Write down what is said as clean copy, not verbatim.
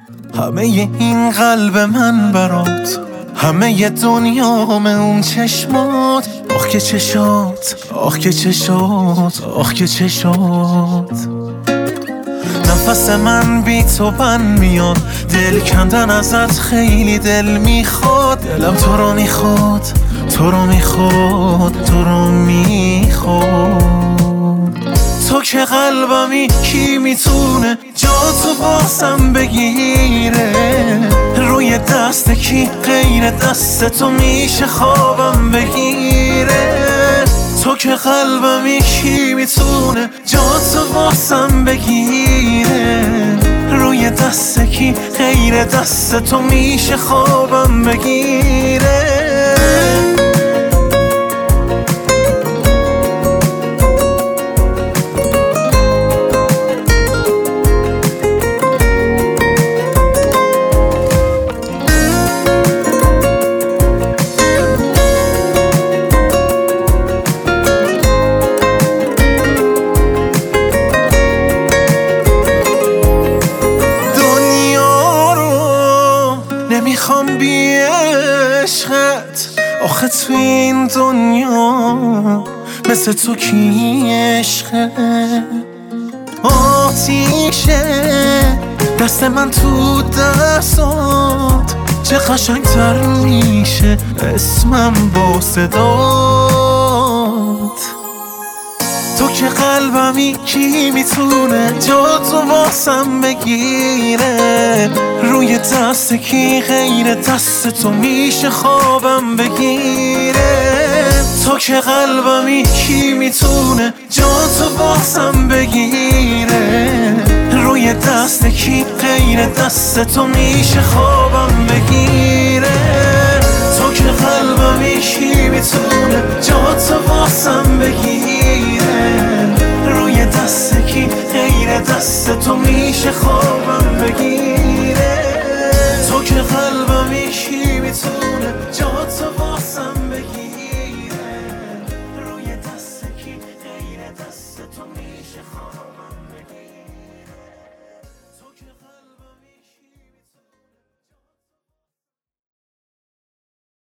همه این قلب من برات، همه دنیام اون چشمات. آخ که چشات، آخ که چشات، آخ که چشات. نفس من بی تو بند میاد، دل کندن ازت خیلی دل میخواد. دلم تو رو میخواد، تو رو میخواد، تو رو میخواد. تو که قلبمی کی میتونه جا تو بازم بگیره؟ روی دست کی غیر دست تو میشه خوابم بگیره؟ تو که قلبمی کی میتونه جا تو بازم بگیره؟ روی دست کی غیر دست تو میشه خوابم بگیره؟ نمیخوام بی عشقت، آخه تو این دنیا مثل تو کی عشقه؟ آتیشه دست من تو دستات، چه قشنگتر میشه اسمم با صدات. تو که قلبمی کی میتونه جا تو واسم بگیره؟ روی دست کی غیر دست تو میشه خوابم بگیره؟ تو که قلبمی کی میتونه جا تو واسم بگیره؟ روی دست کی غیر دست تو میشه خوابم بگیره؟ تو که قلبمی کی میتونه جا تو واسم بگیره؟ روی دست کی غیر دست تو میشه خوابم بگیره؟ تو که قلبمی کی میتونه جا تو واسم بگیره؟ روی دست کی غیر دست تو میشه خوابم